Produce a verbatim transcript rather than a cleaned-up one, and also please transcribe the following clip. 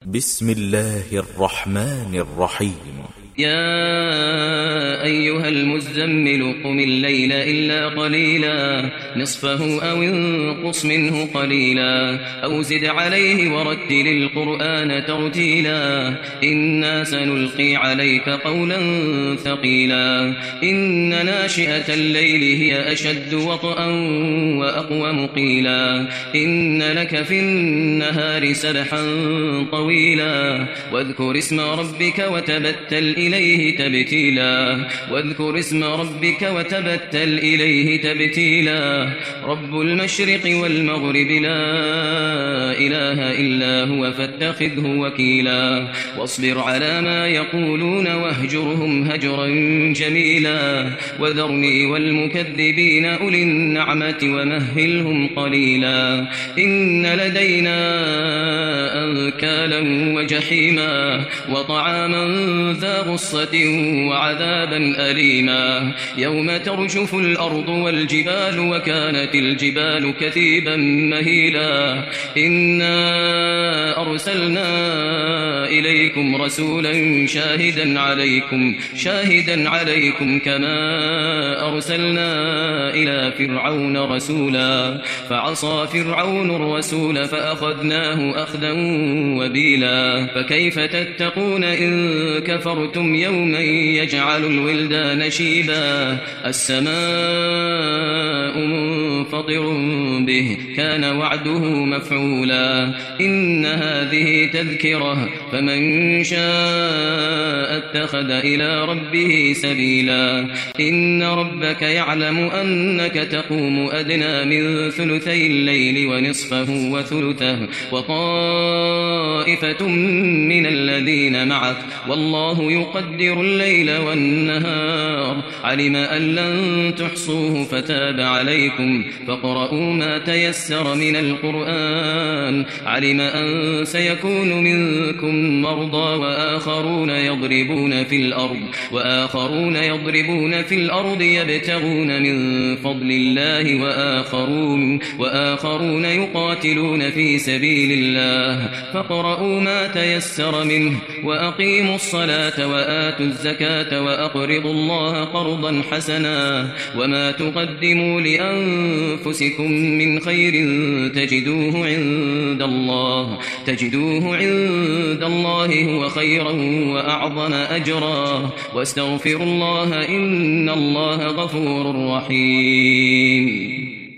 بسم الله الرحمن الرحيم. يا أيها المزمل قم الليل إلا قليلا نصفه أو انقص منه قليلا أو زد عليه ورتل القرآن ترتيلا إنا سنلقي عليك قولا ثقيلا إن ناشئة الليل هي أشد وطئا وأقوم قيلا إن لك في النهار سبحا طويلا واذكر اسم ربك وتبتل إليه تبتيلا واذكر اسم ربك وتبتل إليه تبتيلا رب المشرق والمغرب لا إله إلا هو فاتخذه وكيلا واصبر على ما يقولون واهجرهم هجرا جميلا وذرني والمكذبين أولي النعمة ومهلهم قليلا إن لدينا أنكالا وجحيما وطعاما ذا غصة وعذابا أليما يوم ترجف الأرض والجبال وكانت الجبال كثيبا مهيلا إنا أرسلنا إليكم رسولا شاهدا عليكم شاهدا عليكم كما أرسلنا إلى فرعون رسولا فعصى فرعون الرسول فأخذناه أخذا وبيلا فكيف تتقون إن كفرتم يوما يجعل الولدان شيبا السماء منفطر به كان وعده مفعولا إن هذه تذكرة فمن شاء اتخذ إلى ربه سبيلا إن ربك يعلم أنك تقوم أدنى من ثلثي الليل ونصفه وثلثه وطائفة من الذين معك والله يقدر الليل والنهار علم أن لن تحصوه فتاب عليكم فاقرؤوا ما تيسر من القرآن علم أن سيكون منكم مرضى وآخرون يضربون في الأرض وآخرون يضربون في الأرض يبتغون من فضل الله وآخرون وآخرون يقاتلون في سبيل الله فاقرؤوا ما تيسر منه وأقيموا الصلاة وآتوا الزكاة وأقرضوا الله قرضا حسنا وما تقدموا لأنفسكم من خير تجدوه عند الله تجدوه عند الله هو خيرا وأعظم أجرا واستغفروا الله إن الله غفور رحيم.